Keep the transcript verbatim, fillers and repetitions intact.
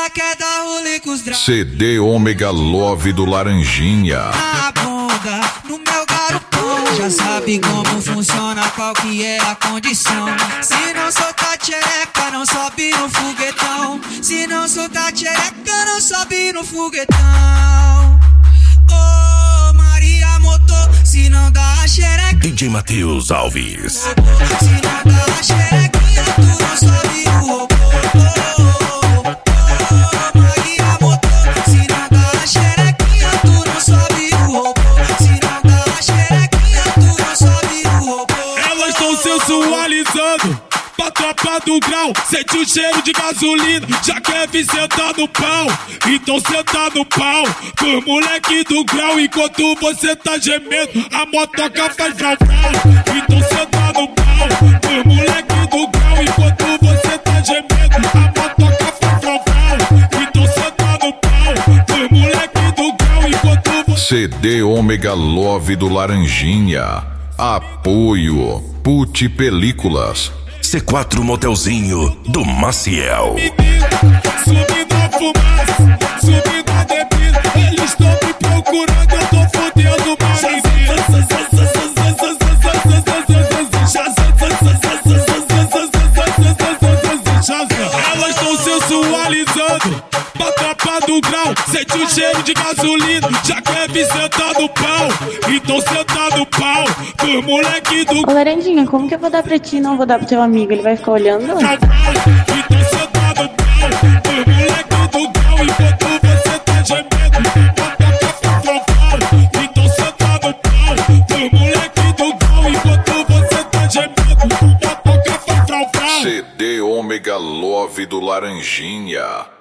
quer dar rolê com os drogas. C D Ômega Love do Laranjinha. Na bunda, no meu garupão. Já sabe como funciona, qual que é a condição. Se não soltar tchereca, não sobe no foguetão. Se não soltar tchereca, não sobe no foguetão. Ô, Maria Motor, se não dá a xereca. D J Matheus Alves. Se não dá a xerequinha, tu não sobe no robô. Ô, Maria Motor, se não dá a xerequinha, tu não sobe no robô. Se não dá a xerequinha, tu não sobe no robô. Elas estão sensualizando pra tropa do grau. Sente o cheiro de gasolina, já quer vir sentar no pau. Então senta no pau com moleque do grau. Enquanto você tá gemendo, a motoca faz vrau vrau. Então senta no pau com moleque do grau. Enquanto você tá gemendo, a motoca faz vrau vrau. Então senta no pau com moleque do grau. Enquanto você... C D Ômega Love do Laranjinha. Apoio Puti Películas. C quatro Motelzinho do Maciel. Subindo a fumaça, subindo a bebida. Eles estão me procurando, eu tô fodendo mais. Elas estão sensualizando pra tropa do grau. Sente o cheiro de gasolina, já quer vir sentar no pau. Então senta no pau com moleque do... Ô Laranjinha, como que eu vou dar pra ti e não vou dar pro teu amigo? Ele vai ficar olhando? Então senta no pau com moleque do grau. Enquanto você tá gemendo, motoca faz vrau vrau. Então senta no pau com moleque do grau. Enquanto você tá gemendo, motoca faz vrau vrau. C D Ômega Love do Laranjinha.